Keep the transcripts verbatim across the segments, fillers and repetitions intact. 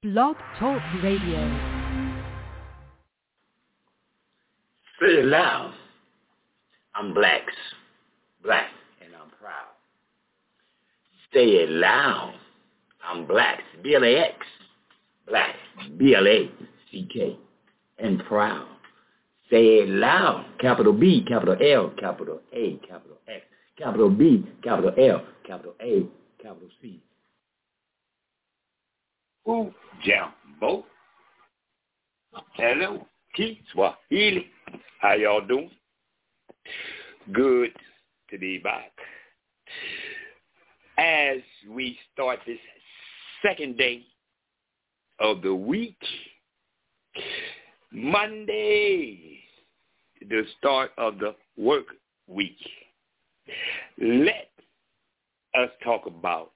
Blog Talk Radio. Say it loud. I'm blacks, black, and I'm proud. Say it loud. I'm blacks, B L A X, black, B L A C K, and proud. Say it loud. Capital B, capital L, capital A, capital X, capital B, capital L, capital A, capital C. Ooh, Jambo. Hello, Kiswahili. How y'all doing? Good to be back. As we start this second day of the week, Monday, the start of the work week, let us talk about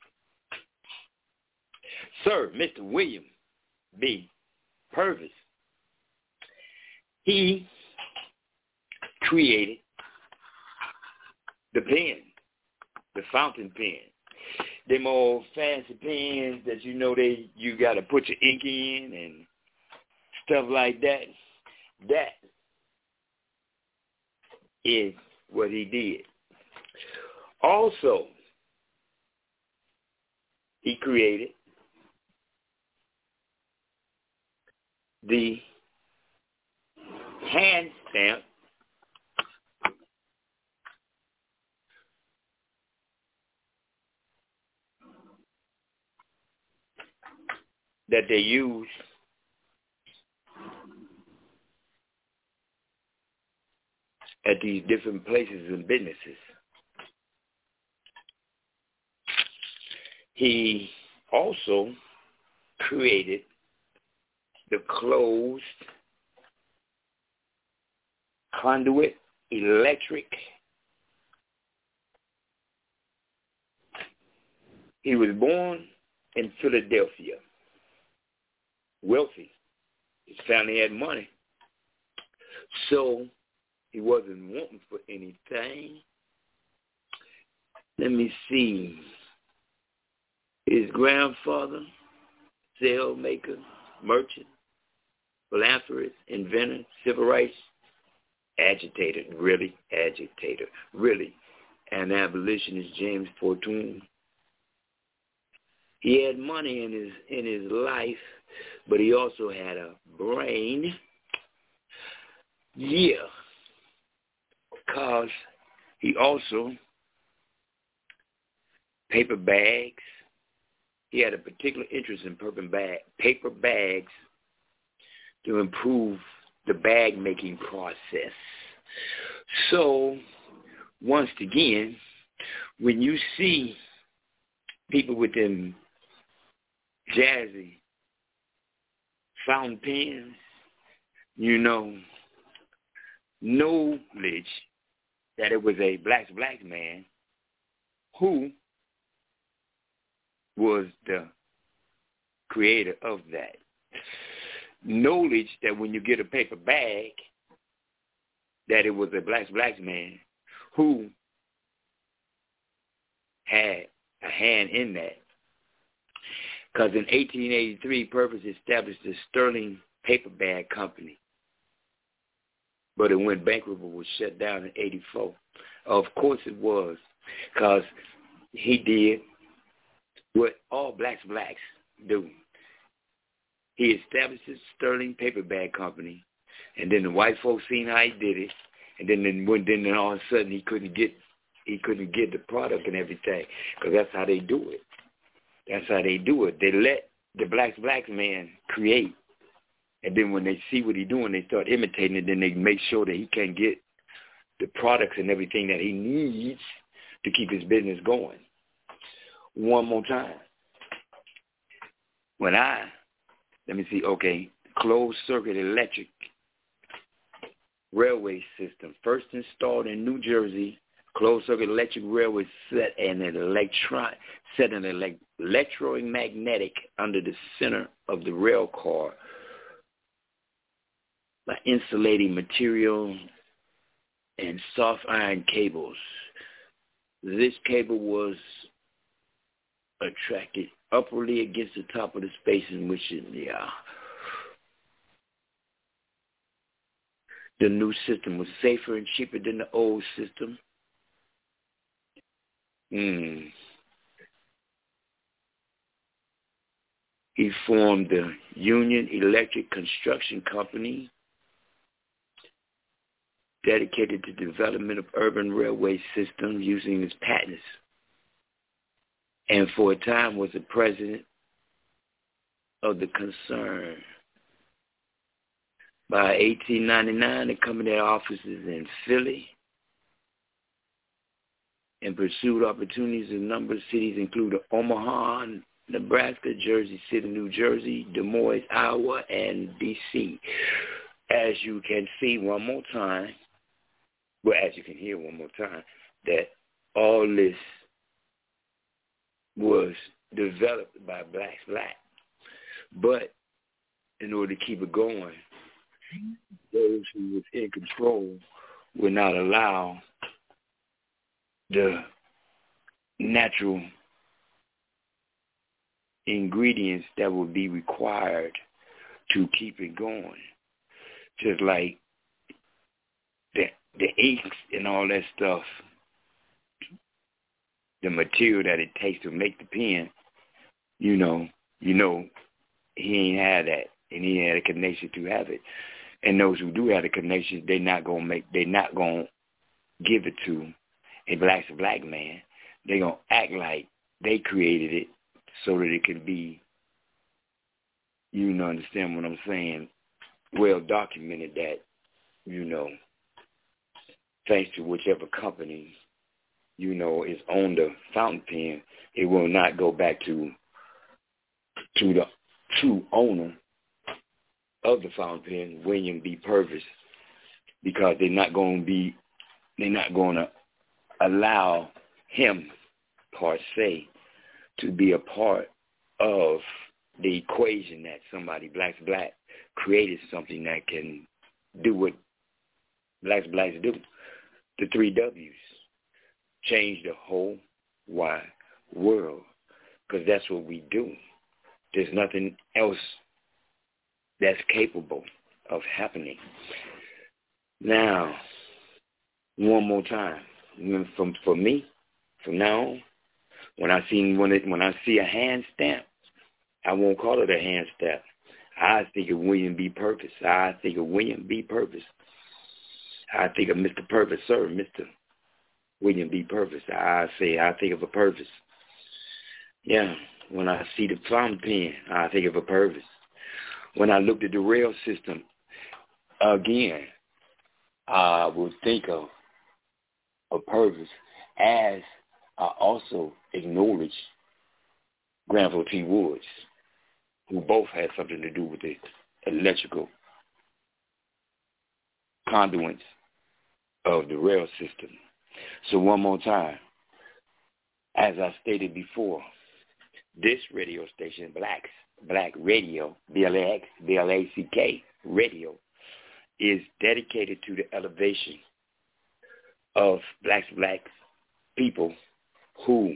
Sir Mister William B. Purvis. He created the pen, the fountain pen. Them old fancy pens that you know they you got to put your ink in and stuff like that. That is what he did. Also, he created the hand stamp that they use at these different places and businesses. He also created the closed conduit electric. He was born in Philadelphia, wealthy. His family had money, so he wasn't wanting for anything. Let me see. His grandfather, sail maker, merchant, philanthropist, inventor, civil rights agitator, really agitator, really an abolitionist, James Fortune. He had money in his in his life, but he also had a brain. Yeah, because he also paper bags. He had a particular interest in paper bag, paper bags to improve the bag making process. So, once again, when you see people with them jazzy fountain pens, you know, knowledge that it was a black black man who was the creator of that. Knowledge that when you get a paper bag, that it was a black black man who had a hand in that. Because in eighteen eighty-three, Purvis established the Sterling Paper Bag Company. But it went bankrupt and was shut down in eighty-four. Of course it was, because he did what all blacks blacks do. He established the Sterling Paper Bag Company, and then the white folks seen how he did it, and then then, when, then all of a sudden he couldn't get he couldn't get the product and everything, because that's how they do it. That's how they do it. They let the blacks blacks man create, and then when they see what he's doing, they start imitating it. Then they make sure that he can get the products and everything that he needs to keep his business going. One more time. When I, let me see, okay, closed circuit electric railway system, first installed in New Jersey, closed circuit electric railway set an electron, set an elect, electromagnetic under the center of the rail car by insulating material and soft iron cables. This cable was attracted upwardly against the top of the space in which it, yeah. The new system was safer and cheaper than the old system. Mm. He formed the Union Electric Construction Company, dedicated to the development of urban railway systems using his patents, and for a time was the president of the concern. By eighteen ninety-nine, the company had offices in Philly and pursued opportunities in a number of cities, including Omaha, Nebraska, Jersey City, New Jersey, Des Moines, Iowa, and D C As you can see one more time, well, as you can hear one more time, that all this was developed by Blacks Black. But in order to keep it going, those who was in control would not allow the natural ingredients that would be required to keep it going. Just like the the inks and all that stuff, the material that it takes to make the pen, you know, you know, he ain't had that, and he had a connection to have it. And those who do have the connection, they not gonna make, they not gonna give it to a black to black man. They gonna act like they created it so that it can be, you know, understand what I'm saying, well documented that, you know, thanks to whichever company, you know, is on the fountain pen, it will not go back to to the true owner of the fountain pen, William B. Purvis, because they're not going to be, they're not going to allow him, per se, to be a part of the equation that somebody, blacks black, created something that can do what blacks blacks do. The three W's. Change the whole wide world, because that's what we do. There's nothing else that's capable of happening. Now, one more time, from for me, from now on, when I see when it, when I see a hand stamp, I won't call it a hand stamp. I think of William B. Purvis. I think of William B. Purvis. I think of Mister Purvis, sir, Mister William B. Purvis. I say I think of a Purvis. Yeah, when I see the fountain pen, I think of a Purvis. When I looked at the rail system, again, I would think of a Purvis, as I also acknowledge Granville T. Woods, who both had something to do with the electrical conduits of the rail system. So one more time, as I stated before, this radio station, Blacks, Black Radio, B L A X, B L A C K, radio, is dedicated to the elevation of blacks, black people who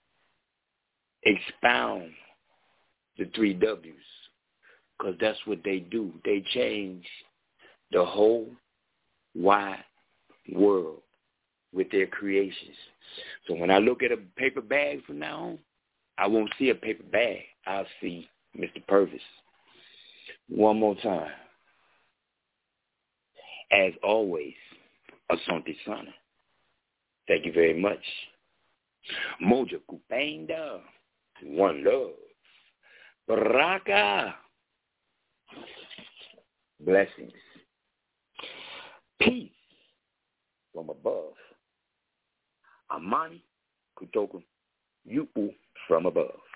expound the three W's, because that's what they do. They change the whole wide world with their creations. So when I look at a paper bag from now on, I won't see a paper bag. I'll see Mister Purvis. One more time. As always, Asante Sana. Thank you very much. Moja Kupenda. One love. Baraka. Blessings. Peace from above. Amani Kutoka Yupu from above.